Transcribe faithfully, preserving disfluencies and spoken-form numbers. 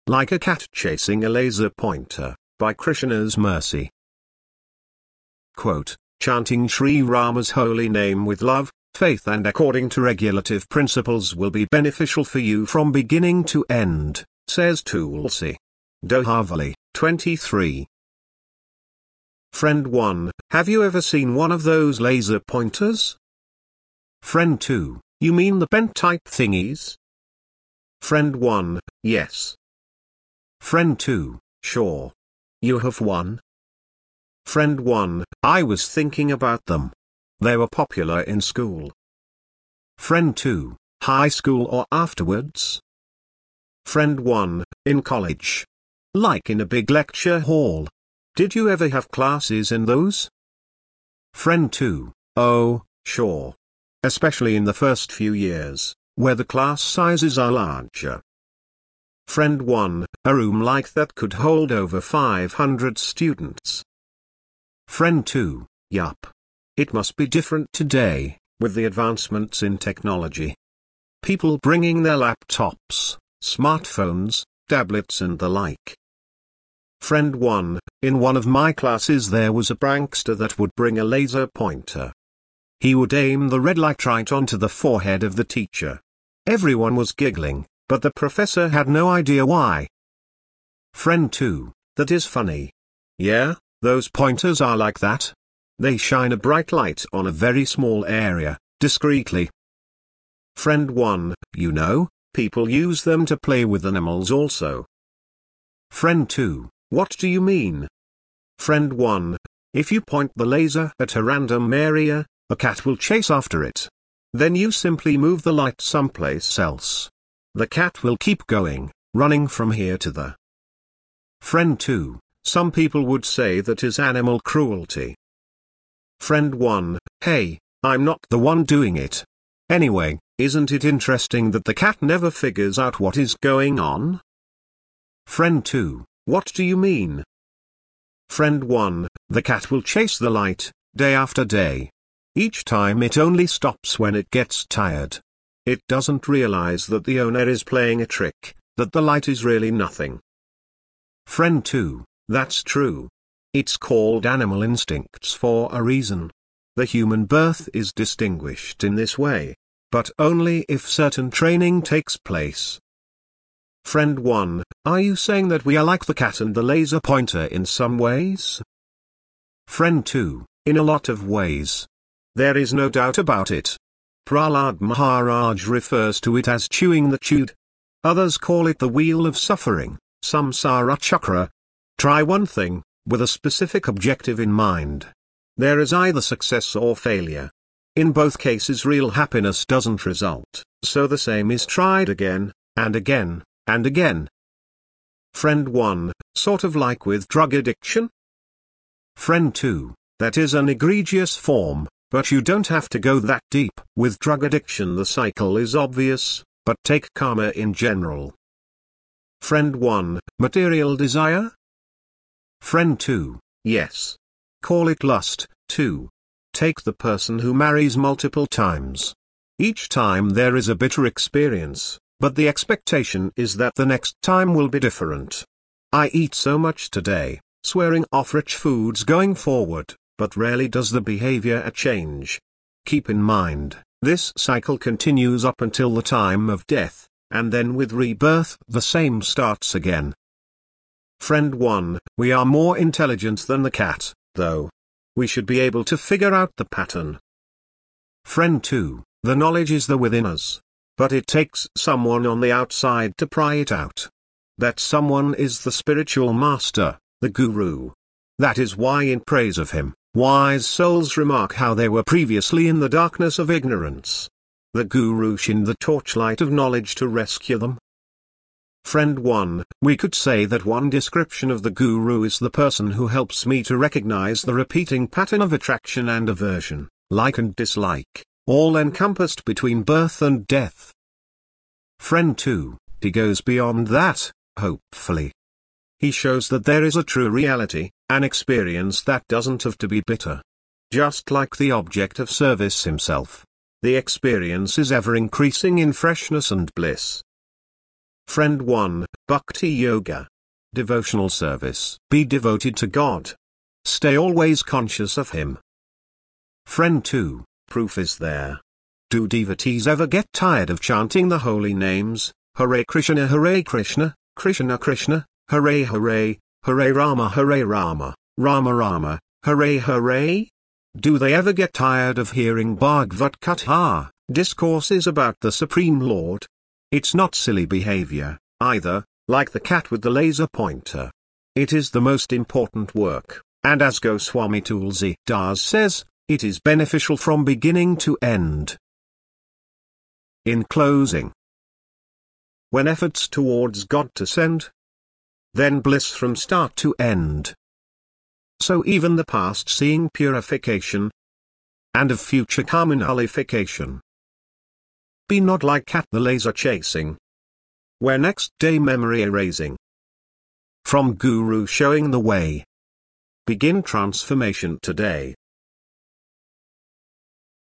Like a Cat Chasing a Laser Pointer, by Krishna's Mercy. Quote, chanting Sri Rama's holy name with love, faith and according to regulative principles will be beneficial for you from beginning to end, says Tulsi. Dohavali, twenty-three. Friend one, have you ever seen one of those laser pointers? Friend two, you mean the pen-type thingies? Friend one, yes. Friend two, sure. You have one? Friend one, I was thinking about them. They were popular in school. Friend two, high school or afterwards? Friend one, in college. Like in a big lecture hall. Did you ever have classes in those? Friend two, oh, sure. Especially in the first few years, where the class sizes are larger. Friend one, a room like that could hold over five hundred students. Friend two, yup. It must be different today, with the advancements in technology. People bringing their laptops, smartphones, tablets and the like. Friend one, in one of my classes there was a prankster that would bring a laser pointer. He would aim the red light right onto the forehead of the teacher. Everyone was giggling, but the professor had no idea why. Friend two, that is funny. Yeah, those pointers are like that. They shine a bright light on a very small area, discreetly. Friend one, you know, people use them to play with animals also. Friend two, what do you mean? Friend one, if you point the laser at a random area, a cat will chase after it. Then you simply move the light someplace else. The cat will keep going, running from here to there. Friend two, some people would say that is animal cruelty. Friend one, hey, I'm not the one doing it. Anyway, isn't it interesting that the cat never figures out what is going on? Friend two, what do you mean? Friend one, the cat will chase the light, day after day. Each time it only stops when it gets tired. It doesn't realize that the owner is playing a trick, that the light is really nothing. Friend two, that's true. It's called animal instincts for a reason. The human birth is distinguished in this way, but only if certain training takes place. Friend one, are you saying that we are like the cat and the laser pointer in some ways? Friend two, in a lot of ways. There is no doubt about it. Prahlad Maharaj refers to it as chewing the chewed. Others call it the wheel of suffering, samsara chakra. Try one thing, with a specific objective in mind. There is either success or failure. In both cases real happiness doesn't result, so the same is tried again, and again, and again. Friend one, sort of like with drug addiction? Friend two, that is an egregious form, but you don't have to go that deep. With drug addiction the cycle is obvious, but take karma in general. Friend one, material desire? Friend two, yes. Call it lust, too. Take the person who marries multiple times. Each time there is a bitter experience, but the expectation is that the next time will be different. I eat so much today, swearing off rich foods going forward, but rarely does the behavior change. Keep in mind, this cycle continues up until the time of death, and then with rebirth the same starts again. Friend one, we are more intelligent than the cat, though. We should be able to figure out the pattern. Friend two, the knowledge is there within us. But it takes someone on the outside to pry it out. That someone is the spiritual master, the guru. That is why in praise of him, wise souls remark how they were previously in the darkness of ignorance. The guru shined the torchlight of knowledge to rescue them. Friend one, we could say that one description of the guru is the person who helps me to recognize the repeating pattern of attraction and aversion, like and dislike, all encompassed between birth and death. Friend two, he goes beyond that, hopefully. He shows that there is a true reality, an experience that doesn't have to be bitter. Just like the object of service himself. The experience is ever increasing in freshness and bliss. Friend one, Bhakti Yoga. Devotional service. Be devoted to God. Stay always conscious of Him. Friend two, proof is there. Do devotees ever get tired of chanting the holy names, Hare Krishna Hare Krishna, Krishna Krishna, Hare Hare, Hare Rama Hare Rama, Rama Rama, Hare Hare? Do they ever get tired of hearing Bhagavad Gita, discourses about the Supreme Lord? It's not silly behavior, either, like the cat with the laser pointer. It is the most important work, and as Goswami Tulsi Das says, it is beneficial from beginning to end. In closing, when efforts towards God descend, then bliss from start to end. So even the past seeing purification, and of future karma nullification. Be not like cat the laser chasing, where next day memory erasing. From Guru showing the way. Begin transformation today.